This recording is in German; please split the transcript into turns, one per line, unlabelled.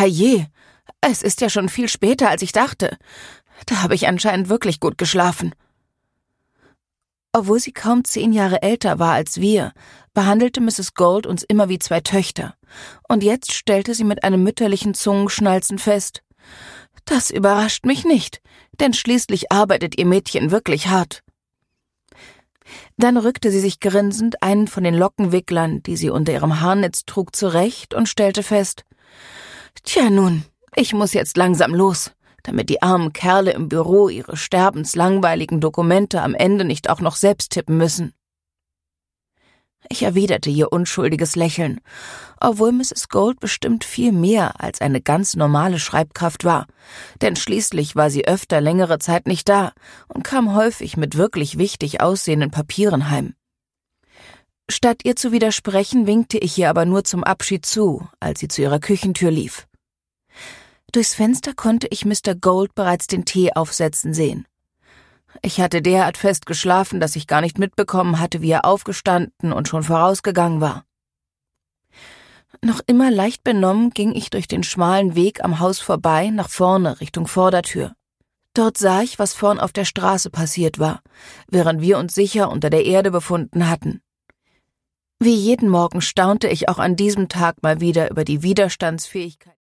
Herrje, es ist ja schon viel später, als ich dachte. Da habe ich anscheinend wirklich gut geschlafen. Obwohl sie kaum 10 Jahre älter war als wir, behandelte Mrs. Gold uns immer wie 2 Töchter. Und jetzt stellte sie mit einem mütterlichen Zungenschnalzen fest: Das überrascht mich nicht, denn schließlich arbeitet ihr Mädchen wirklich hart. Dann rückte sie sich grinsend einen von den Lockenwicklern, die sie unter ihrem Haarnetz trug, zurecht und stellte fest: Tja nun, ich muss jetzt langsam los, damit die armen Kerle im Büro ihre sterbenslangweiligen Dokumente am Ende nicht auch noch selbst tippen müssen. Ich erwiderte ihr unschuldiges Lächeln, obwohl Mrs. Gold bestimmt viel mehr als eine ganz normale Schreibkraft war, denn schließlich war sie öfter längere Zeit nicht da und kam häufig mit wirklich wichtig aussehenden Papieren heim. Statt ihr zu widersprechen, winkte ich ihr aber nur zum Abschied zu, als sie zu ihrer Küchentür lief. Durchs Fenster konnte ich Mr. Gold bereits den Tee aufsetzen sehen. Ich hatte derart fest geschlafen, dass ich gar nicht mitbekommen hatte, wie er aufgestanden und schon vorausgegangen war. Noch immer leicht benommen ging ich durch den schmalen Weg am Haus vorbei nach vorne Richtung Vordertür. Dort sah ich, was vorn auf der Straße passiert war, während wir uns sicher unter der Erde befunden hatten. Wie jeden Morgen staunte ich auch an diesem Tag mal wieder über die Widerstandsfähigkeit